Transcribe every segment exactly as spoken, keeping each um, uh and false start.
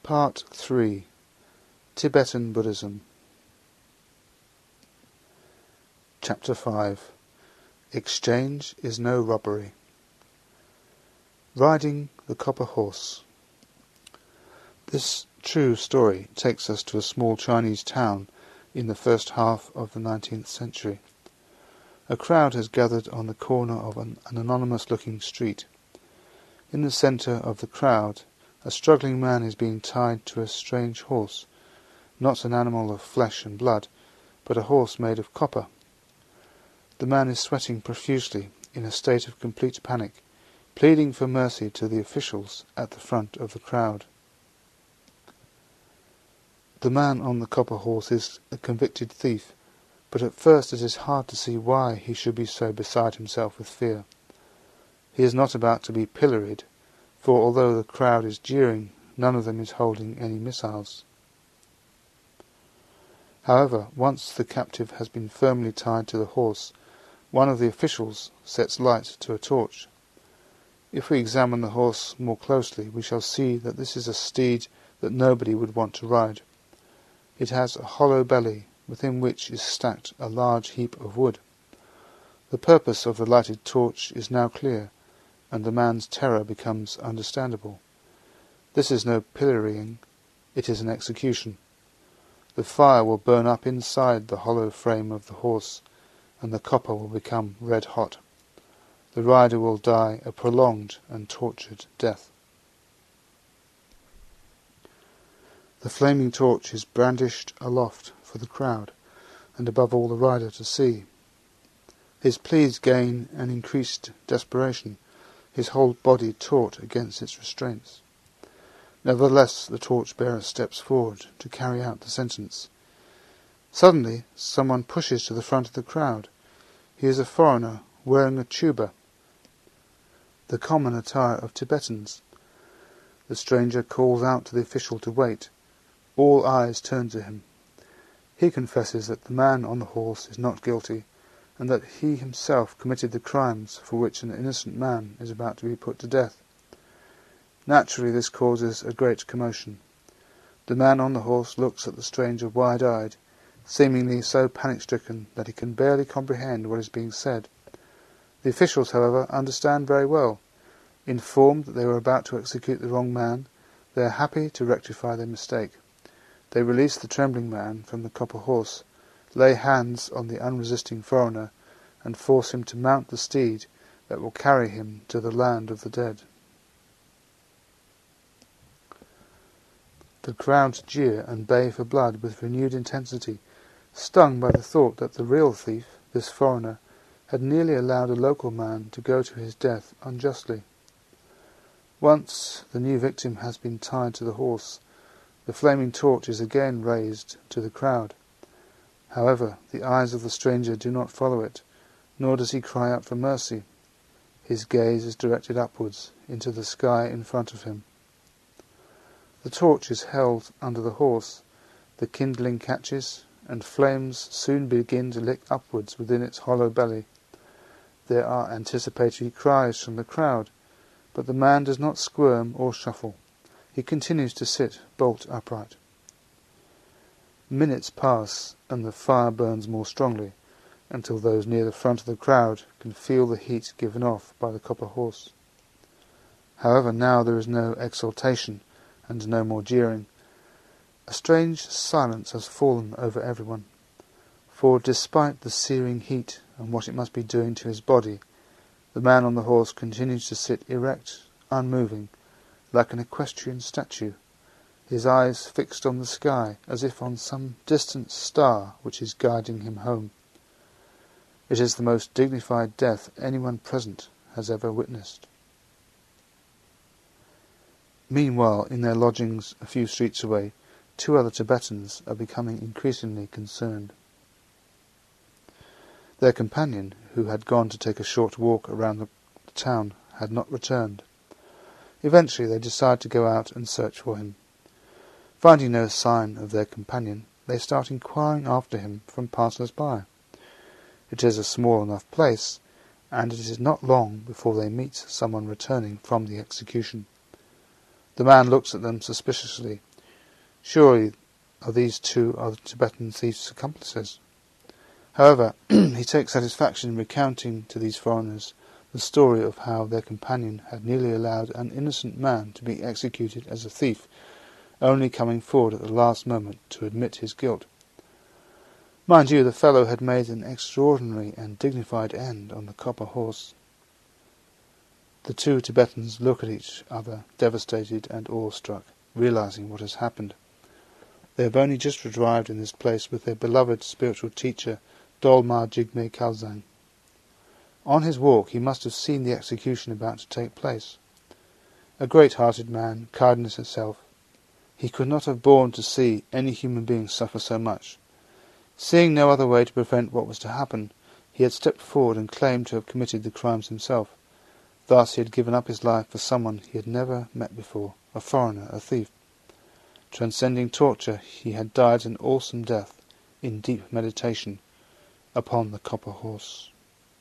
Part three. Tibetan Buddhism. Chapter five. Exchange is no robbery. Riding the Copper Horse. This true story takes us to a small Chinese town in the first half of the nineteenth century. A crowd has gathered on the corner of an, an anonymous-looking street. In the centre of the crowd, a struggling man is being tied to a strange horse, not an animal of flesh and blood, but a horse made of copper. The man is sweating profusely, in a state of complete panic, pleading for mercy to the officials at the front of the crowd. The man on the copper horse is a convicted thief, but at first it is hard to see why he should be so beside himself with fear. He is not about to be pilloried, for although the crowd is jeering, none of them is holding any missiles. However, once the captive has been firmly tied to the horse, one of the officials sets light to a torch. If we examine the horse more closely, we shall see that this is a steed that nobody would want to ride. It has a hollow belly, within which is stacked a large heap of wood. The purpose of the lighted torch is now clear, and the man's terror becomes understandable. This is no pillorying, it is an execution. The fire will burn up inside the hollow frame of the horse, and the copper will become red hot. The rider will die a prolonged and tortured death. The flaming torch is brandished aloft for the crowd, and above all the rider to see. His pleas gain an increased desperation, his whole body taut against its restraints. Nevertheless, the torch-bearer steps forward to carry out the sentence. Suddenly, someone pushes to the front of the crowd. He is a foreigner, wearing a tuba, the common attire of Tibetans. The stranger calls out to the official to wait. All eyes turn to him. He confesses that the man on the horse is not guilty, and that he himself committed the crimes for which an innocent man is about to be put to death. Naturally, this causes a great commotion. The man on the horse looks at the stranger wide-eyed, seemingly so panic-stricken that he can barely comprehend what is being said. The officials, however, understand very well. Informed that they were about to execute the wrong man, they are happy to rectify their mistake. They release the trembling man from the copper horse, lay hands on the unresisting foreigner, and force him to mount the steed that will carry him to the land of the dead. The crowd jeer and bay for blood with renewed intensity, stung by the thought that the real thief, this foreigner, had nearly allowed a local man to go to his death unjustly. Once the new victim has been tied to the horse, the flaming torch is again raised to the crowd. However, the eyes of the stranger do not follow it, nor does he cry out for mercy. His gaze is directed upwards, into the sky in front of him. The torch is held under the horse, the kindling catches, and flames soon begin to lick upwards within its hollow belly. There are anticipatory cries from the crowd, but the man does not squirm or shuffle. He continues to sit bolt upright. Minutes pass, and the fire burns more strongly, until those near the front of the crowd can feel the heat given off by the copper horse. However, now there is no exultation, and no more jeering. A strange silence has fallen over everyone, for despite the searing heat and what it must be doing to his body, the man on the horse continues to sit erect, unmoving, like an equestrian statue, his eyes fixed on the sky, as if on some distant star which is guiding him home. It is the most dignified death anyone present has ever witnessed. Meanwhile, in their lodgings a few streets away, two other Tibetans are becoming increasingly concerned. Their companion, who had gone to take a short walk around the town, had not returned. Eventually they decide to go out and search for him. Finding no sign of their companion, they start inquiring after him from passers-by. It is a small enough place, and it is not long before they meet someone returning from the execution. The man looks at them suspiciously, Surely are these two are the Tibetan thief's accomplices. However, he takes satisfaction in recounting to these foreigners the story of how their companion had nearly allowed an innocent man to be executed as a thief, only coming forward at the last moment to admit his guilt. Mind you, the fellow had made an extraordinary and dignified end on the copper horse. The two Tibetans look at each other, devastated and awestruck, realizing what has happened. They have only just arrived in this place with their beloved spiritual teacher, Dolma Jigme Khalzang. On his walk he must have seen the execution about to take place. A great-hearted man, kindness itself, he could not have borne to see any human being suffer so much. Seeing no other way to prevent what was to happen, he had stepped forward and claimed to have committed the crimes himself. Thus he had given up his life for someone he had never met before, a foreigner, a thief. Transcending torture, he had died an awesome death, in deep meditation, upon the copper horse.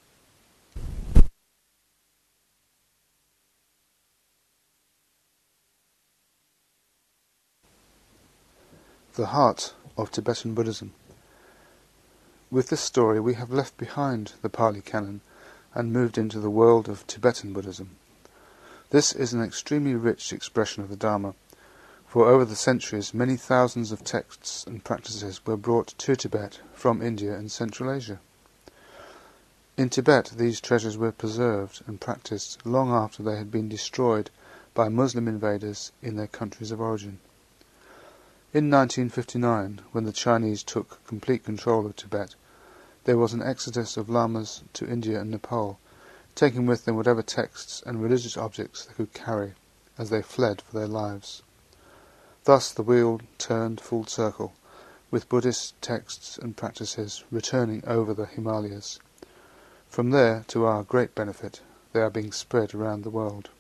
The heart of Tibetan Buddhism. With this story we have left behind the Pali Canon and moved into the world of Tibetan Buddhism. This is an extremely rich expression of the Dharma, for over the centuries many thousands of texts and practices were brought to Tibet from India and Central Asia. In Tibet these treasures were preserved and practiced long after they had been destroyed by Muslim invaders in their countries of origin. In nineteen fifty-nine, when the Chinese took complete control of Tibet, there was an exodus of lamas to India and Nepal, taking with them whatever texts and religious objects they could carry, as they fled for their lives. Thus the wheel turned full circle, with Buddhist texts and practices returning over the Himalayas. From there, to our great benefit, they are being spread around the world.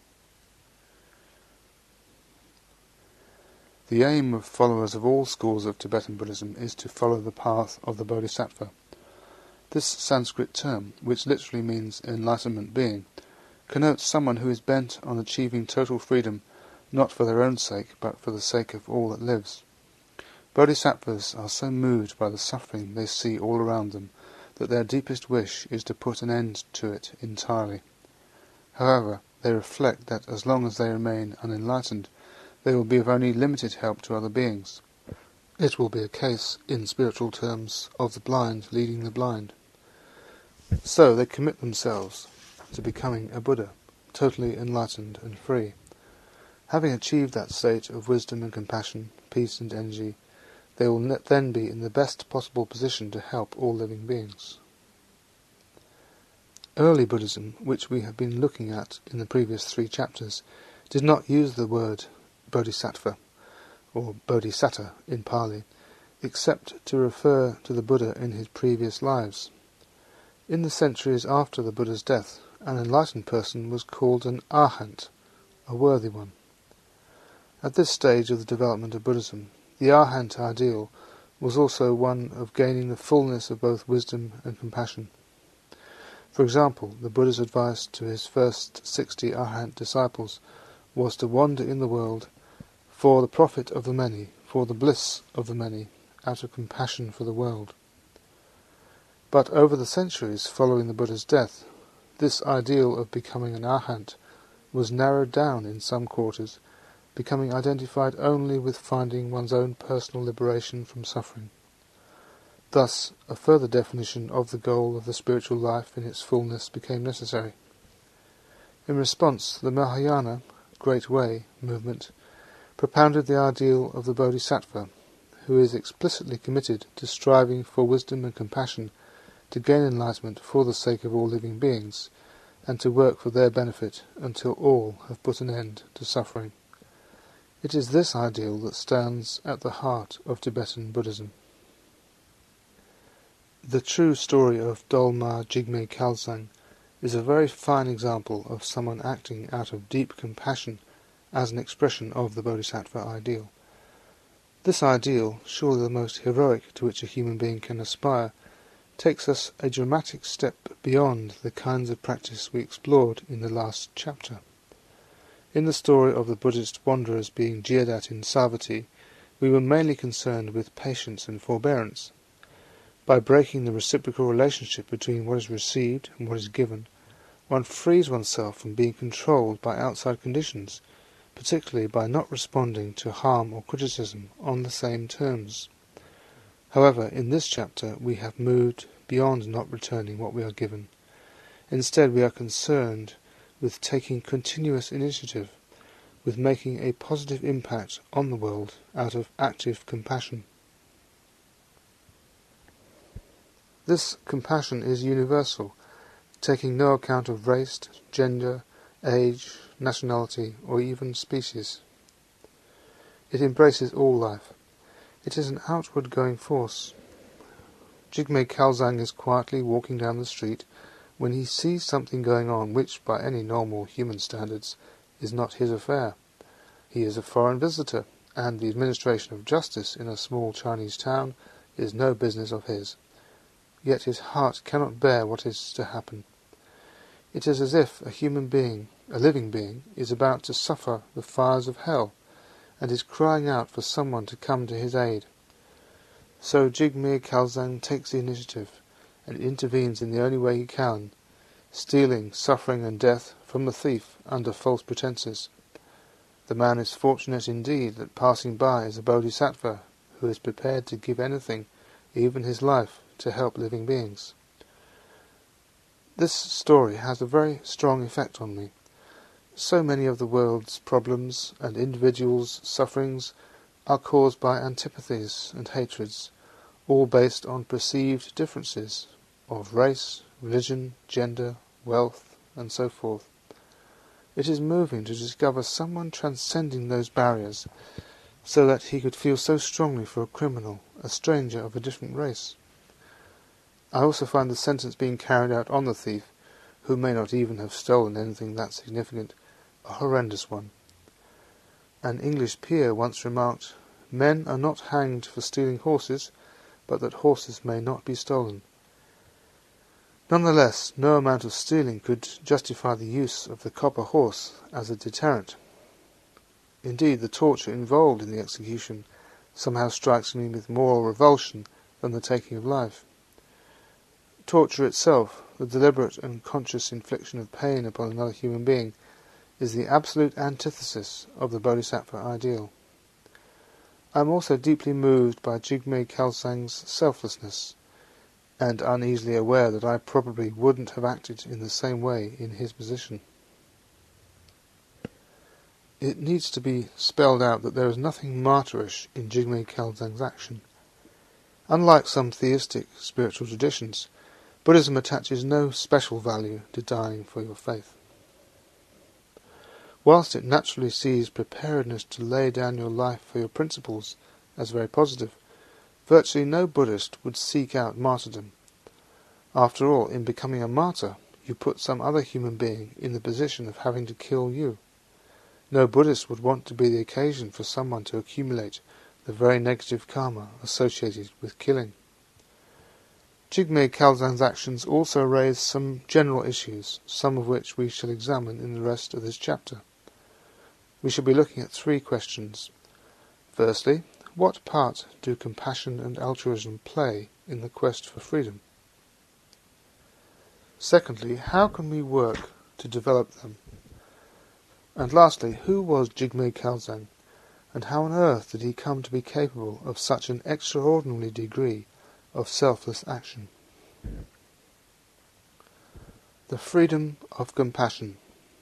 The aim of followers of all schools of Tibetan Buddhism is to follow the path of the Bodhisattva. This Sanskrit term, which literally means enlightenment being, connotes someone who is bent on achieving total freedom, not for their own sake, but for the sake of all that lives. Bodhisattvas are so moved by the suffering they see all around them that their deepest wish is to put an end to it entirely. However, they reflect that as long as they remain unenlightened, they will be of only limited help to other beings. It will be a case, in spiritual terms, of the blind leading the blind. So they commit themselves to becoming a Buddha, totally enlightened and free. Having achieved that state of wisdom and compassion, peace and energy, they will then be in the best possible position to help all living beings. Early Buddhism, which we have been looking at in the previous three chapters, did not use the word Bodhisattva, or Bodhisatta in Pali, except to refer to the Buddha in his previous lives. In the centuries after the Buddha's death, an enlightened person was called an Arhat, a worthy one. At this stage of the development of Buddhism, the Arhat ideal was also one of gaining the fullness of both wisdom and compassion. For example, the Buddha's advice to his first sixty Arhat disciples was to wander in the world for the profit of the many, for the bliss of the many, out of compassion for the world. But over the centuries following the Buddha's death, this ideal of becoming an Arhat was narrowed down in some quarters, becoming identified only with finding one's own personal liberation from suffering. Thus, a further definition of the goal of the spiritual life in its fullness became necessary. In response, the Mahayana, Great Way, movement propounded the ideal of the Bodhisattva, who is explicitly committed to striving for wisdom and compassion to gain enlightenment for the sake of all living beings, and to work for their benefit until all have put an end to suffering. It is this ideal that stands at the heart of Tibetan Buddhism. The true story of Dolma Jigme Khalzang is a very fine example of someone acting out of deep compassion as an expression of the Bodhisattva ideal. This ideal, surely the most heroic to which a human being can aspire, takes us a dramatic step beyond the kinds of practice we explored in the last chapter. In the story of the Buddhist wanderers being jeered at in Savatthi, we were mainly concerned with patience and forbearance. By breaking the reciprocal relationship between what is received and what is given, one frees oneself from being controlled by outside conditions, particularly by not responding to harm or criticism on the same terms. However, in this chapter we have moved beyond not returning what we are given. Instead, we are concerned with taking continuous initiative, with making a positive impact on the world out of active compassion. This compassion is universal, taking no account of race, gender, age, nationality, or even species. It embraces all life. It is an outward-going force. Jigme Khalsang is quietly walking down the street when he sees something going on which, by any normal human standards, is not his affair. He is a foreign visitor, and the administration of justice in a small Chinese town is no business of his. Yet his heart cannot bear what is to happen. It is as if a human being, a living being, is about to suffer the fires of hell, and is crying out for someone to come to his aid. So Jigme Khalsang takes the initiative, and intervenes in the only way he can, stealing suffering and death from the thief under false pretences. The man is fortunate indeed that passing by is a bodhisattva who is prepared to give anything, even his life, to help living beings. This story has a very strong effect on me. So many of the world's problems and individuals' sufferings are caused by antipathies and hatreds, all based on perceived differences of race, religion, gender, wealth, and so forth. It is moving to discover someone transcending those barriers, so that he could feel so strongly for a criminal, a stranger of a different race. I also find the sentence being carried out on the thief, who may not even have stolen anything that significant, a horrendous one. An English peer once remarked, "Men are not hanged for stealing horses, but that horses may not be stolen." Nonetheless, no amount of stealing could justify the use of the copper horse as a deterrent. Indeed, the torture involved in the execution somehow strikes me with more revulsion than the taking of life. Torture itself, the deliberate and conscious infliction of pain upon another human being, is the absolute antithesis of the Bodhisattva ideal. I am also deeply moved by Jigme Khalsang's selflessness, and uneasily aware that I probably wouldn't have acted in the same way in his position. It needs to be spelled out that there is nothing martyrish in Jigme Khalsang's action. Unlike some theistic spiritual traditions, Buddhism attaches no special value to dying for your faith. Whilst it naturally sees preparedness to lay down your life for your principles as very positive, virtually no Buddhist would seek out martyrdom. After all, in becoming a martyr, you put some other human being in the position of having to kill you. No Buddhist would want to be the occasion for someone to accumulate the very negative karma associated with killing. Jigme Khalsang's actions also raise some general issues, some of which we shall examine in the rest of this chapter. We shall be looking at three questions. Firstly, what part do compassion and altruism play in the quest for freedom? Secondly, how can we work to develop them? And lastly, who was Jigme Khalsang, and how on earth did he come to be capable of such an extraordinary degree of selfless action? The freedom of compassion.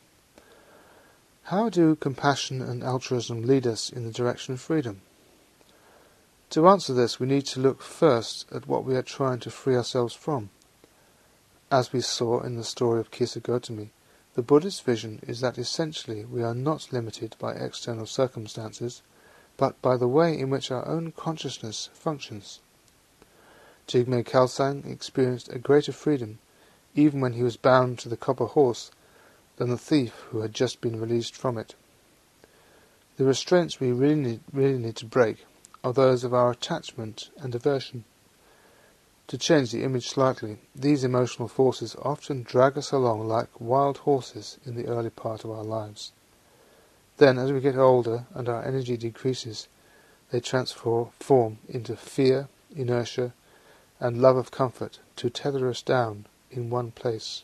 How do compassion and altruism lead us in the direction of freedom? To answer this, we need to look first at what we are trying to free ourselves from. As we saw in the story of Kisa Gotami, the Buddhist vision is that essentially we are not limited by external circumstances, but by the way in which our own consciousness functions. Jigme Khalsang experienced a greater freedom, even when he was bound to the copper horse, than the thief who had just been released from it. The restraints we really need, really need to break are those of our attachment and aversion. To change the image slightly, these emotional forces often drag us along like wild horses in the early part of our lives. Then, as we get older and our energy decreases, they transform into fear, inertia, and love of comfort to tether us down in one place.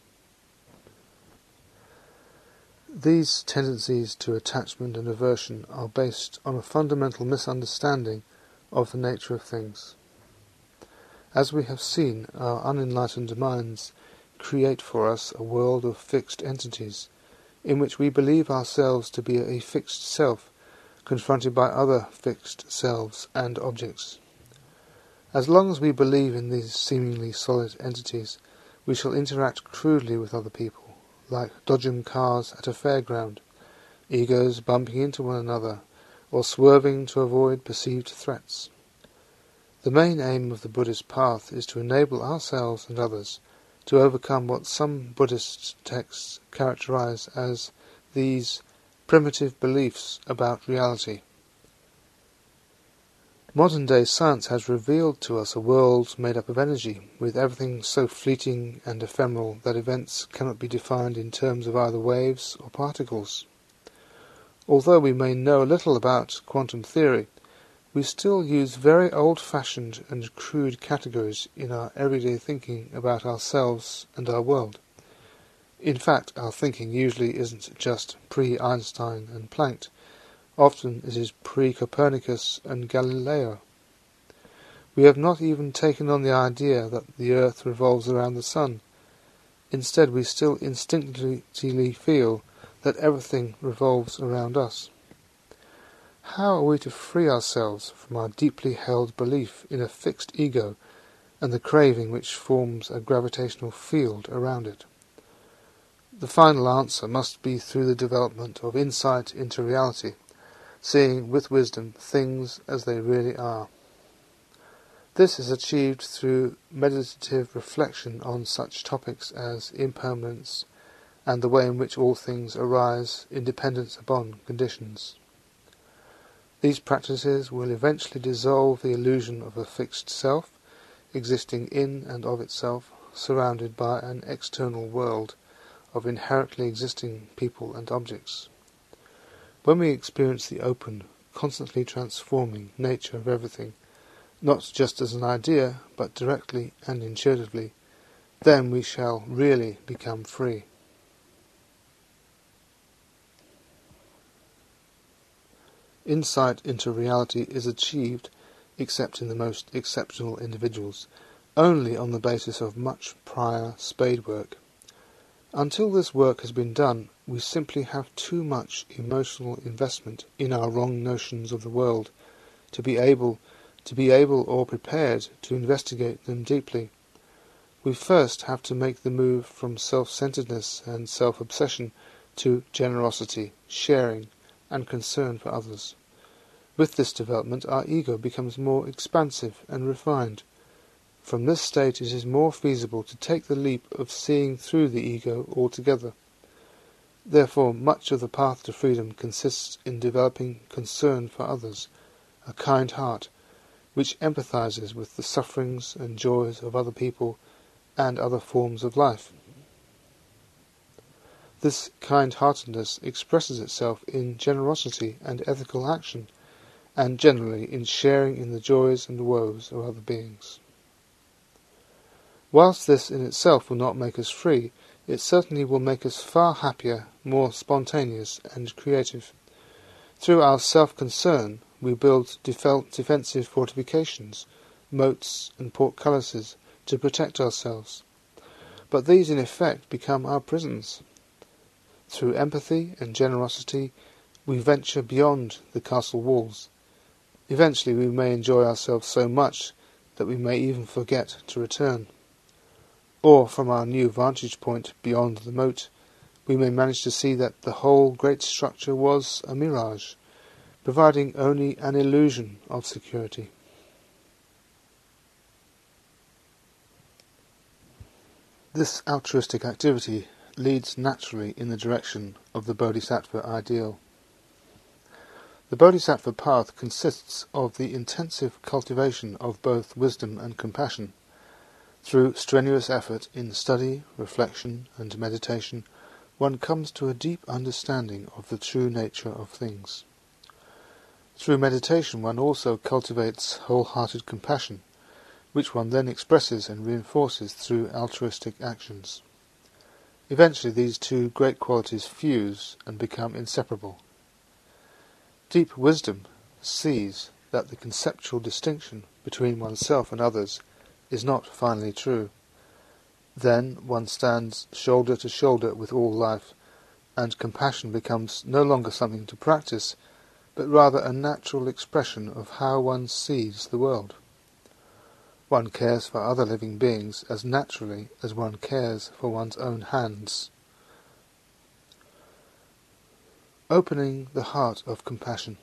These tendencies to attachment and aversion are based on a fundamental misunderstanding of the nature of things. As we have seen, our unenlightened minds create for us a world of fixed entities, in which we believe ourselves to be a fixed self, confronted by other fixed selves and objects. As long as we believe in these seemingly solid entities, we shall interact crudely with other people, like dodgem cars at a fairground, egos bumping into one another, or swerving to avoid perceived threats. The main aim of the Buddhist path is to enable ourselves and others to overcome what some Buddhist texts characterize as these primitive beliefs about reality. Modern-day science has revealed to us a world made up of energy, with everything so fleeting and ephemeral that events cannot be defined in terms of either waves or particles. Although we may know a little about quantum theory, we still use very old-fashioned and crude categories in our everyday thinking about ourselves and our world. In fact, our thinking usually isn't just pre-Einstein and Planck. Often it is pre-Copernicus and Galileo. We have not even taken on the idea that the earth revolves around the sun. Instead, we still instinctively feel that everything revolves around us. How are we to free ourselves from our deeply held belief in a fixed ego and the craving which forms a gravitational field around it? The final answer must be through the development of insight into reality, seeing with wisdom things as they really are. This is achieved through meditative reflection on such topics as impermanence and the way in which all things arise independent upon conditions. These practices will eventually dissolve the illusion of a fixed self, existing in and of itself, surrounded by an external world of inherently existing people and objects. When we experience the open, constantly transforming nature of everything, not just as an idea, but directly and intuitively, then we shall really become free. Insight into reality is achieved, except in the most exceptional individuals, only on the basis of much prior spade work. Until this work has been done, we simply have too much emotional investment in our wrong notions of the world to be able, to be able or prepared to investigate them deeply. We first have to make the move from self-centeredness and self-obsession to generosity, sharing, and concern for others. With this development, our ego becomes more expansive and refined. From this state it is more feasible to take the leap of seeing through the ego altogether. Therefore, much of the path to freedom consists in developing concern for others, a kind heart, which empathizes with the sufferings and joys of other people and other forms of life. This kind-heartedness expresses itself in generosity and ethical action, and generally in sharing in the joys and woes of other beings. Whilst this in itself will not make us free, it certainly will make us far happier, more spontaneous and creative. Through our self-concern, we build def- defensive fortifications, moats and portcullises to protect ourselves. But these in effect become our prisons. Through empathy and generosity, we venture beyond the castle walls. Eventually we may enjoy ourselves so much that we may even forget to return. Or, from our new vantage point beyond the moat, we may manage to see that the whole great structure was a mirage, providing only an illusion of security. This altruistic activity leads naturally in the direction of the Bodhisattva ideal. The Bodhisattva path consists of the intensive cultivation of both wisdom and compassion. Through strenuous effort in study, reflection, and meditation, one comes to a deep understanding of the true nature of things. Through meditation one also cultivates wholehearted compassion, which one then expresses and reinforces through altruistic actions. Eventually these two great qualities fuse and become inseparable. Deep wisdom sees that the conceptual distinction between oneself and others is not finally true. Then one stands shoulder to shoulder with all life, and compassion becomes no longer something to practice, but rather a natural expression of how one sees the world. One cares for other living beings as naturally as one cares for one's own hands. Opening the heart of compassion.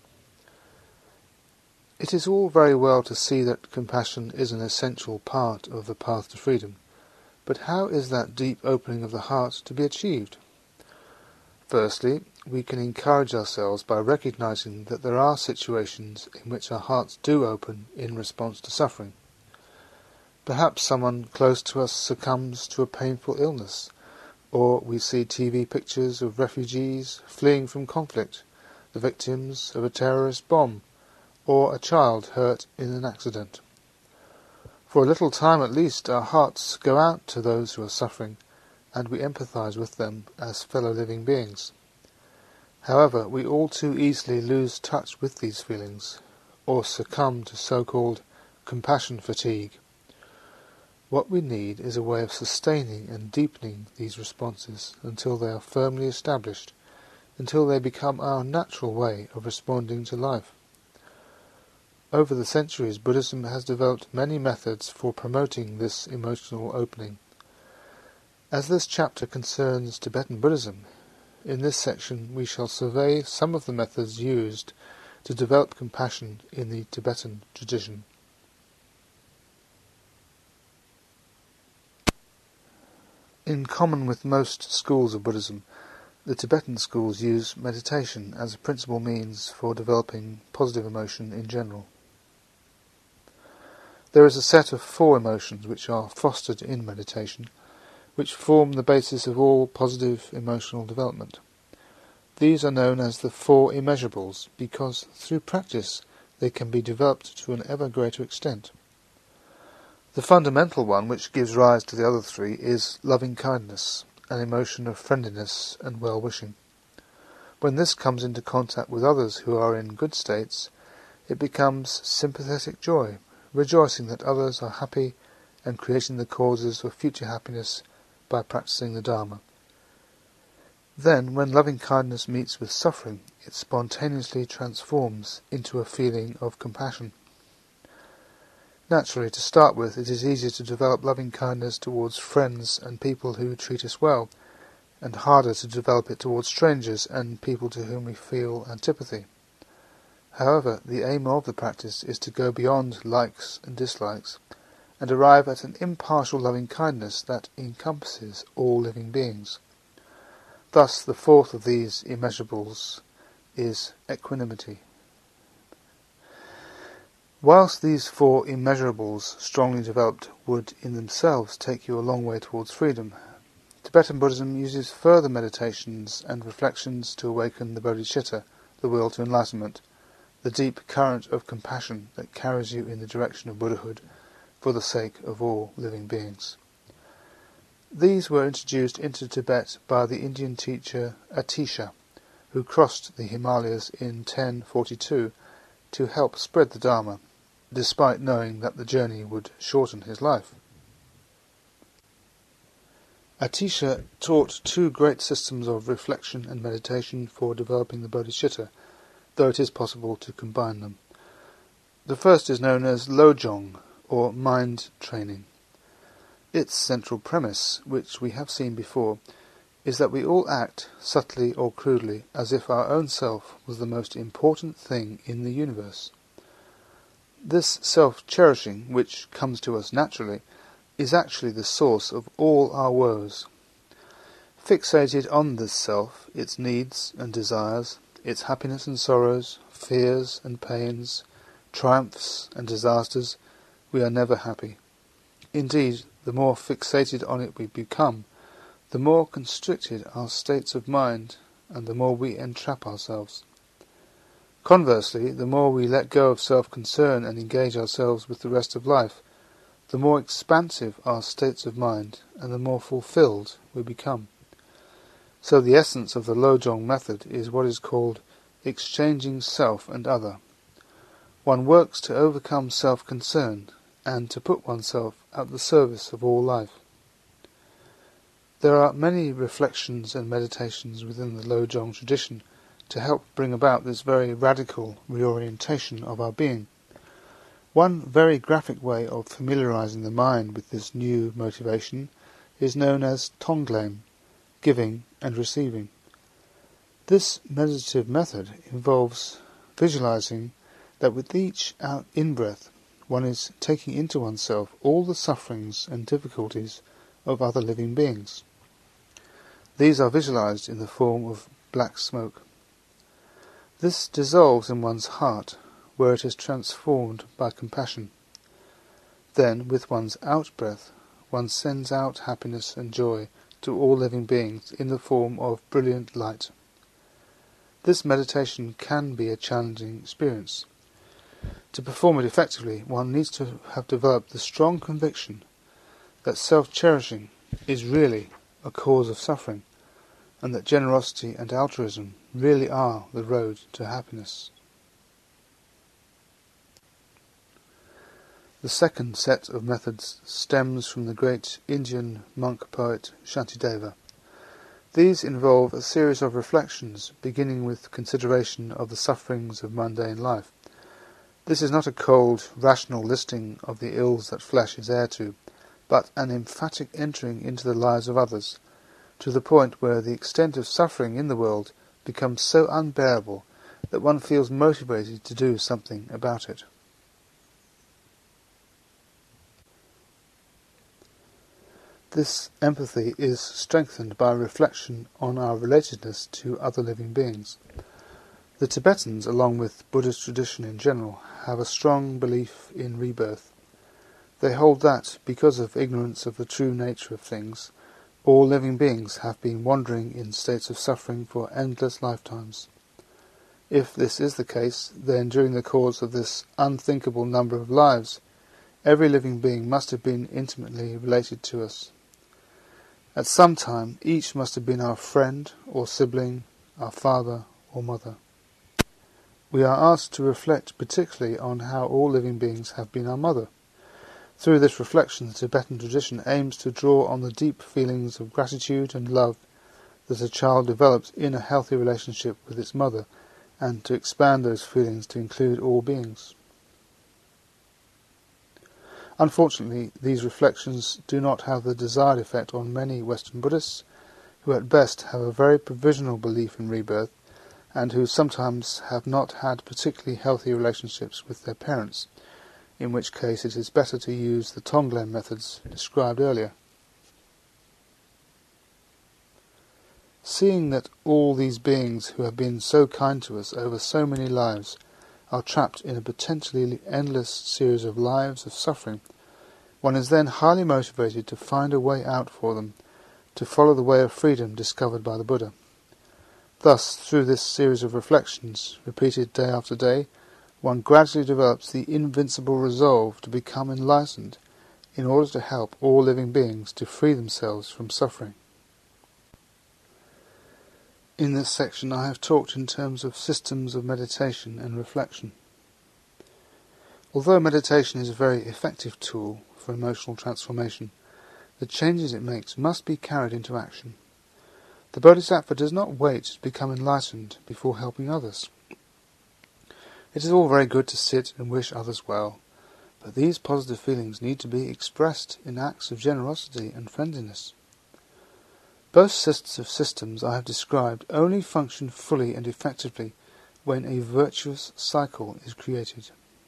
It is all very well to see that compassion is an essential part of the path to freedom, but how is that deep opening of the heart to be achieved? Firstly, we can encourage ourselves by recognizing that there are situations in which our hearts do open in response to suffering. Perhaps someone close to us succumbs to a painful illness, or we see T V pictures of refugees fleeing from conflict, the victims of a terrorist bomb, or a child hurt in an accident. For a little time at least our hearts go out to those who are suffering, and we empathize with them as fellow living beings. However, we all too easily lose touch with these feelings, or succumb to so-called compassion fatigue. What we need is a way of sustaining and deepening these responses until they are firmly established, until they become our natural way of responding to life. Over the centuries, Buddhism has developed many methods for promoting this emotional opening. As this chapter concerns Tibetan Buddhism, in this section we shall survey some of the methods used to develop compassion in the Tibetan tradition. In common with most schools of Buddhism, the Tibetan schools use meditation as a principal means for developing positive emotion in general. There is a set of four emotions which are fostered in meditation, which form the basis of all positive emotional development. These are known as the four immeasurables because through practice they can be developed to an ever greater extent. The fundamental one which gives rise to the other three is loving-kindness, an emotion of friendliness and well-wishing. When this comes into contact with others who are in good states, it becomes sympathetic joy, rejoicing that others are happy and creating the causes of future happiness by practicing the Dharma. Then, when loving-kindness meets with suffering, it spontaneously transforms into a feeling of compassion. Naturally, to start with, it is easier to develop loving-kindness towards friends and people who treat us well, and harder to develop it towards strangers and people to whom we feel antipathy. However, the aim of the practice is to go beyond likes and dislikes, and arrive at an impartial loving-kindness that encompasses all living beings. Thus, the fourth of these immeasurables is equanimity. Whilst these four immeasurables, strongly developed, would in themselves take you a long way towards freedom, Tibetan Buddhism uses further meditations and reflections to awaken the bodhicitta, the will to enlightenment, the deep current of compassion that carries you in the direction of Buddhahood for the sake of all living beings. These were introduced into Tibet by the Indian teacher Atisha, who crossed the Himalayas in ten forty-two to help spread the Dharma, despite knowing that the journey would shorten his life. Atisha taught two great systems of reflection and meditation for developing the bodhicitta, though it is possible to combine them. The first is known as Lojong, or mind training. Its central premise, which we have seen before, is that we all act, subtly or crudely, as if our own self was the most important thing in the universe. This self-cherishing, which comes to us naturally, is actually the source of all our woes. Fixated on this self, its needs and desires, its happiness and sorrows, fears and pains, triumphs and disasters, we are never happy. Indeed, the more fixated on it we become, the more constricted our states of mind, and the more we entrap ourselves. Conversely, the more we let go of self-concern and engage ourselves with the rest of life, the more expansive our states of mind and the more fulfilled we become. So the essence of the Lojong method is what is called exchanging self and other. One works to overcome self-concern and to put oneself at the service of all life. There are many reflections and meditations within the Lojong tradition to help bring about this very radical reorientation of our being. One very graphic way of familiarizing the mind with this new motivation is known as Tonglen, giving and receiving. This meditative method involves visualizing that with each out in-breath one is taking into oneself all the sufferings and difficulties of other living beings. These are visualized in the form of black smoke. This dissolves in one's heart, where it is transformed by compassion. Then, with one's out-breath, one sends out happiness and joy to all living beings in the form of brilliant light. This meditation can be a challenging experience. To perform it effectively, one needs to have developed the strong conviction that self-cherishing is really a cause of suffering, and that generosity and altruism really are the road to happiness. The second set of methods stems from the great Indian monk poet Shantideva. These involve a series of reflections, beginning with consideration of the sufferings of mundane life. This is not a cold, rational listing of the ills that flesh is heir to, but an emphatic entering into the lives of others, to the point where the extent of suffering in the world becomes so unbearable that one feels motivated to do something about it. This empathy is strengthened by reflection on our relatedness to other living beings. The Tibetans, along with Buddhist tradition in general, have a strong belief in rebirth. They hold that, because of ignorance of the true nature of things, all living beings have been wandering in states of suffering for endless lifetimes. If this is the case, then during the course of this unthinkable number of lives, every living being must have been intimately related to us. At some time, each must have been our friend or sibling, our father or mother. We are asked to reflect particularly on how all living beings have been our mother. Through this reflection, the Tibetan tradition aims to draw on the deep feelings of gratitude and love that a child develops in a healthy relationship with its mother, and to expand those feelings to include all beings. Unfortunately, these reflections do not have the desired effect on many Western Buddhists, who at best have a very provisional belief in rebirth, and who sometimes have not had particularly healthy relationships with their parents, in which case it is better to use the Tonglen methods described earlier. Seeing that all these beings who have been so kind to us over so many lives are trapped in a potentially endless series of lives of suffering, one is then highly motivated to find a way out for them, to follow the way of freedom discovered by the Buddha. Thus, through this series of reflections, repeated day after day, one gradually develops the invincible resolve to become enlightened in order to help all living beings to free themselves from suffering. In this section I have talked in terms of systems of meditation and reflection. Although meditation is a very effective tool for emotional transformation, the changes it makes must be carried into action. The Bodhisattva does not wait to become enlightened before helping others. It is all very good to sit and wish others well, but these positive feelings need to be expressed in acts of generosity and friendliness. Both sets of systems I have described only function fully and effectively when a virtuous cycle is created.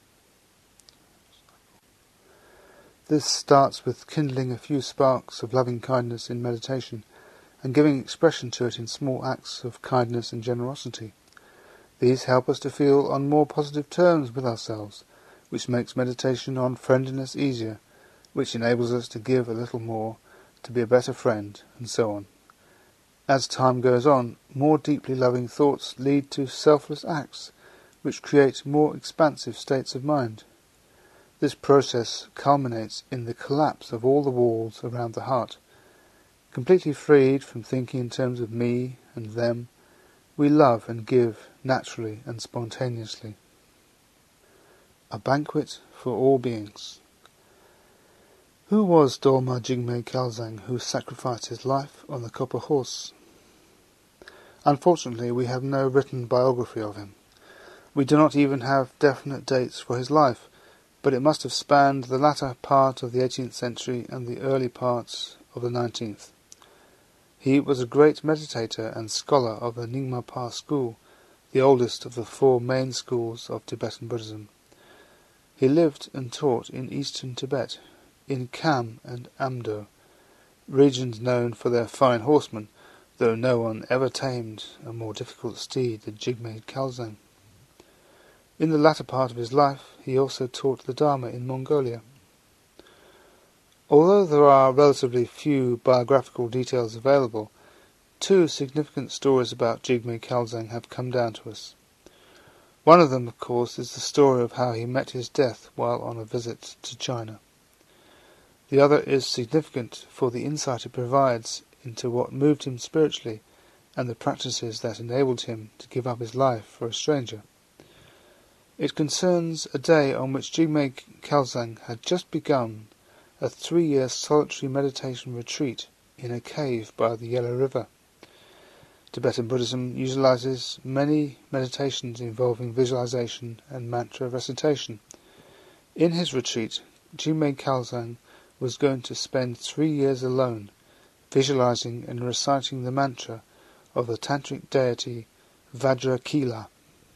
This starts with kindling a few sparks of loving kindness in meditation and giving expression to it in small acts of kindness and generosity. These help us to feel on more positive terms with ourselves, which makes meditation on friendliness easier, which enables us to give a little more, to be a better friend, and so on. As time goes on, more deeply loving thoughts lead to selfless acts, which create more expansive states of mind. This process culminates in the collapse of all the walls around the heart. Completely freed from thinking in terms of me and them, we love and give naturally and spontaneously. A banquet for all beings. Who was Dolma Jigme Khalzang who sacrificed his life on the copper horse? Unfortunately, we have no written biography of him. We do not even have definite dates for his life, but it must have spanned the latter part of the eighteenth century and the early parts of the nineteenth. He was a great meditator and scholar of the Nyingma school, the oldest of the four main schools of Tibetan Buddhism. He lived and taught in eastern Tibet, in Kham and Amdo, regions known for their fine horsemen, though no one ever tamed a more difficult steed than Jigme Khalzang. In the latter part of his life, he also taught the Dharma in Mongolia. Although there are relatively few biographical details available, two significant stories about Jigme Khalzang have come down to us. One of them, of course, is the story of how he met his death while on a visit to China. The other is significant for the insight it provides into what moved him spiritually and the practices that enabled him to give up his life for a stranger. It concerns a day on which Jigme Khalzang had just begun a three-year solitary meditation retreat in a cave by the Yellow River. Tibetan Buddhism utilizes many meditations involving visualization and mantra recitation. In his retreat, Jigme Khalzang was going to spend three years alone, visualizing and reciting the mantra of the tantric deity Vajrakila.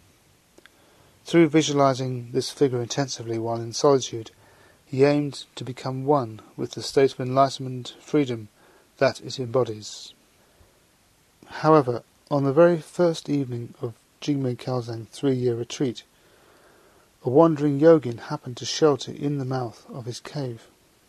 Through visualizing this figure intensively while in solitude, he aimed to become one with the state of enlightenment freedom that it embodies. However, on the very first evening of Jigme Khalzang's three-year retreat, a wandering yogin happened to shelter in the mouth of his cave.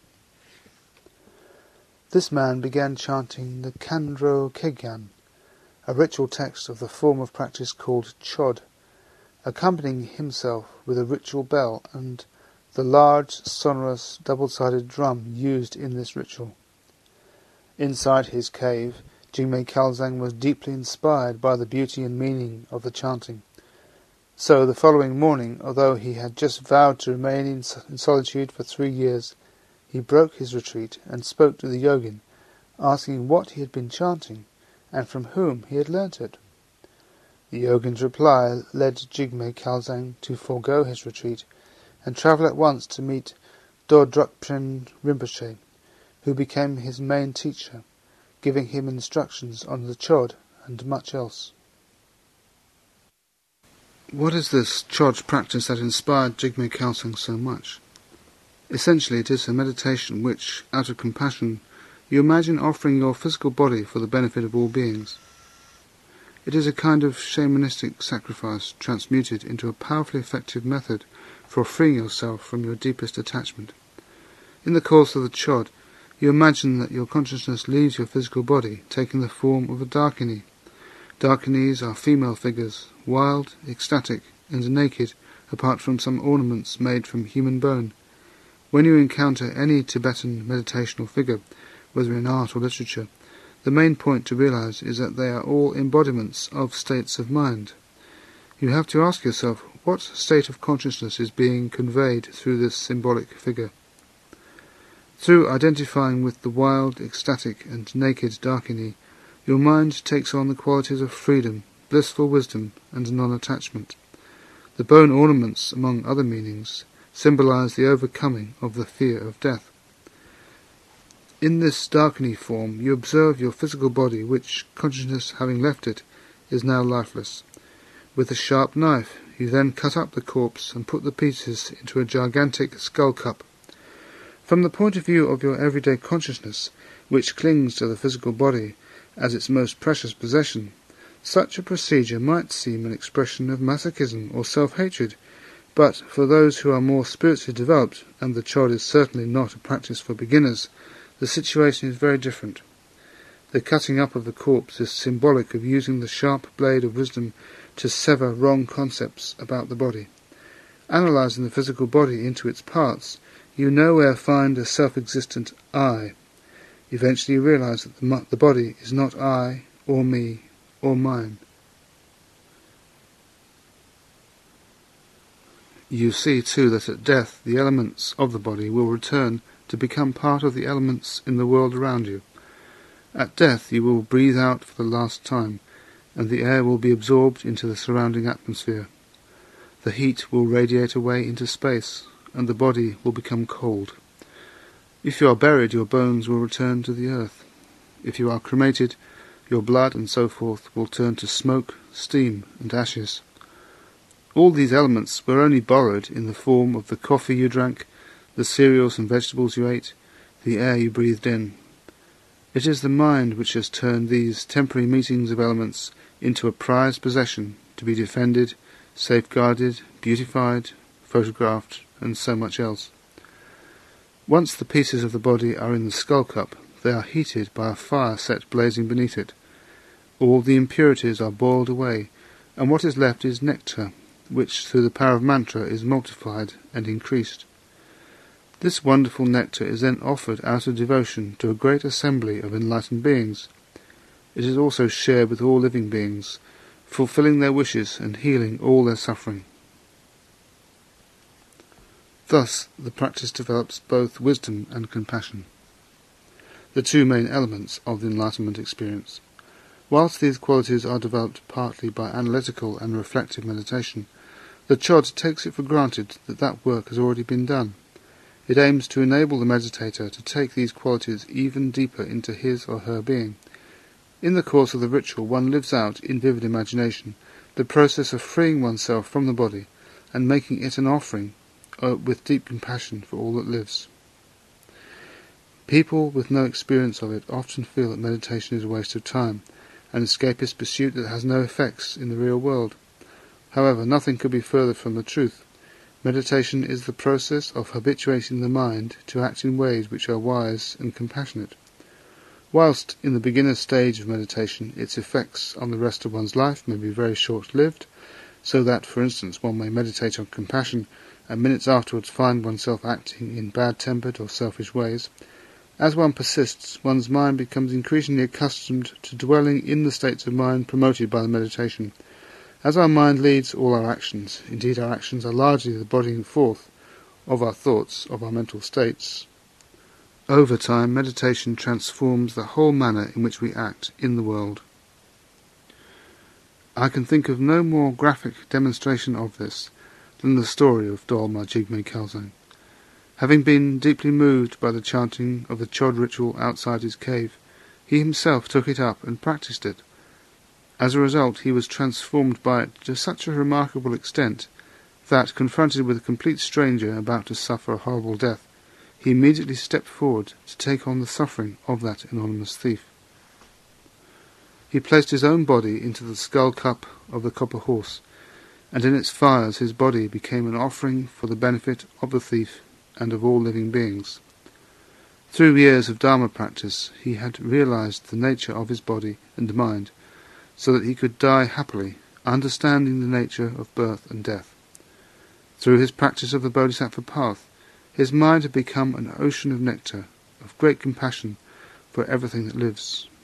This man began chanting the Khandro Kegyan, a ritual text of the form of practice called Chod, accompanying himself with a ritual bell and the large, sonorous, double-sided drum used in this ritual. Inside his cave, Jigme Khalzang was deeply inspired by the beauty and meaning of the chanting. So the following morning, although he had just vowed to remain in solitude for three years, he broke his retreat and spoke to the yogin, asking what he had been chanting and from whom he had learnt it. The yogin's reply led Jigme Khalzang to forego his retreat and travel at once to meet Dodrupchen Rinpoche, who became his main teacher, giving him instructions on the Chod and much else. What is this Chod practice that inspired Jigme Khalzang so much? Essentially, it is a meditation which, out of compassion, you imagine offering your physical body for the benefit of all beings. It is a kind of shamanistic sacrifice transmuted into a powerfully effective method for freeing yourself from your deepest attachment. In the course of the Chod, you imagine that your consciousness leaves your physical body, taking the form of a Dakini. Dakinis are female figures, wild, ecstatic, and naked, apart from some ornaments made from human bone. When you encounter any Tibetan meditational figure, whether in art or literature, the main point to realize is that they are all embodiments of states of mind. You have to ask yourself, what state of consciousness is being conveyed through this symbolic figure? Through identifying with the wild, ecstatic, and naked Dakini, your mind takes on the qualities of freedom, blissful wisdom, and non-attachment. The bone ornaments, among other meanings, symbolize the overcoming of the fear of death. In this Dakini form, you observe your physical body, which, consciousness having left it, is now lifeless. With a sharp knife, you then cut up the corpse and put the pieces into a gigantic skull cup. From the point of view of your everyday consciousness, which clings to the physical body as its most precious possession, such a procedure might seem an expression of masochism or self-hatred, but for those who are more spiritually developed, and the Chod is certainly not a practice for beginners, the situation is very different. The cutting up of the corpse is symbolic of using the sharp blade of wisdom to sever wrong concepts about the body. Analysing the physical body into its parts, you nowhere find a self-existent I. Eventually you realise that the, the body is not I, or me, or mine. You see too that at death the elements of the body will return to become part of the elements in the world around you. At death you will breathe out for the last time, and the air will be absorbed into the surrounding atmosphere. The heat will radiate away into space, and the body will become cold. If you are buried, your bones will return to the earth. If you are cremated, your blood and so forth will turn to smoke, steam, and ashes. All these elements were only borrowed in the form of the coffee you drank, the cereals and vegetables you ate, the air you breathed in. It is the mind which has turned these temporary meetings of elements into a prized possession to be defended, safeguarded, beautified, photographed, and so much else. Once the pieces of the body are in the skull cup, they are heated by a fire set blazing beneath it. All the impurities are boiled away, and what is left is nectar, which through the power of mantra is multiplied and increased. This wonderful nectar is then offered out of devotion to a great assembly of enlightened beings. It is also shared with all living beings, fulfilling their wishes and healing all their suffering. Thus the practice develops both wisdom and compassion, the two main elements of the enlightenment experience. Whilst these qualities are developed partly by analytical and reflective meditation, the Chod takes it for granted that that work has already been done. It aims to enable the meditator to take these qualities even deeper into his or her being. In the course of the ritual, one lives out, in vivid imagination, the process of freeing oneself from the body and making it an offering uh, with deep compassion for all that lives. People with no experience of it often feel that meditation is a waste of time, an escapist pursuit that has no effects in the real world. However, nothing could be further from the truth. Meditation is the process of habituating the mind to act in ways which are wise and compassionate. Whilst in the beginner stage of meditation its effects on the rest of one's life may be very short-lived, so that, for instance, one may meditate on compassion and minutes afterwards find oneself acting in bad-tempered or selfish ways, as one persists, one's mind becomes increasingly accustomed to dwelling in the states of mind promoted by the meditation. As our mind leads all our actions, indeed our actions are largely the bodying forth of our thoughts, of our mental states. Over time, meditation transforms the whole manner in which we act in the world. I can think of no more graphic demonstration of this than the story of Dolma Jigme Khalsang. Having been deeply moved by the chanting of the Chod ritual outside his cave, he himself took it up and practiced it. As a result, he was transformed by it to such a remarkable extent that, confronted with a complete stranger about to suffer a horrible death, he immediately stepped forward to take on the suffering of that anonymous thief. He placed his own body into the skull cup of the copper horse, and in its fires his body became an offering for the benefit of the thief and of all living beings. Through years of Dharma practice, he had realized the nature of his body and mind, so that he could die happily, understanding the nature of birth and death. Through his practice of the Bodhisattva path, his mind had become an ocean of nectar, of great compassion for everything that lives.